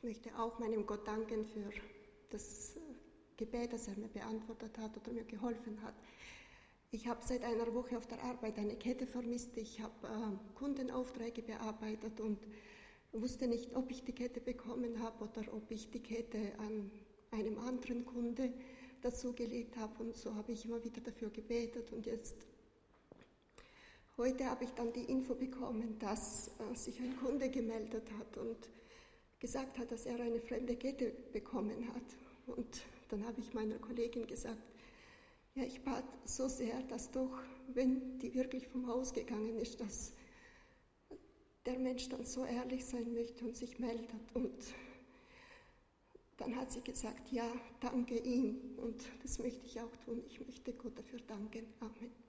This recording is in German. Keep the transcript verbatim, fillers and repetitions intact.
möchte auch meinem Gott danken für das Gebet, das er mir beantwortet hat oder mir geholfen hat. Ich habe seit einer Woche auf der Arbeit eine Kette vermisst. Ich habe äh, Kundenaufträge bearbeitet und wusste nicht, ob ich die Kette bekommen habe oder ob ich die Kette an einem anderen Kunde dazugelegt habe. Und so habe ich immer wieder dafür gebetet. Und jetzt, heute habe ich dann die Info bekommen, dass äh, sich ein Kunde gemeldet hat und gesagt hat, dass er eine fremde Kette bekommen hat. Und dann habe ich meiner Kollegin gesagt, ja, ich bat so sehr, dass doch, wenn die wirklich vom Haus gegangen ist, dass der Mensch dann so ehrlich sein möchte und sich meldet. Und dann hat sie gesagt, ja, danke ihm. Und das möchte ich auch tun. Ich möchte Gott dafür danken. Amen.